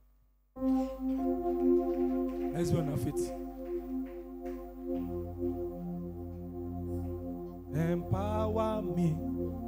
Let's be on our feet. Empower me.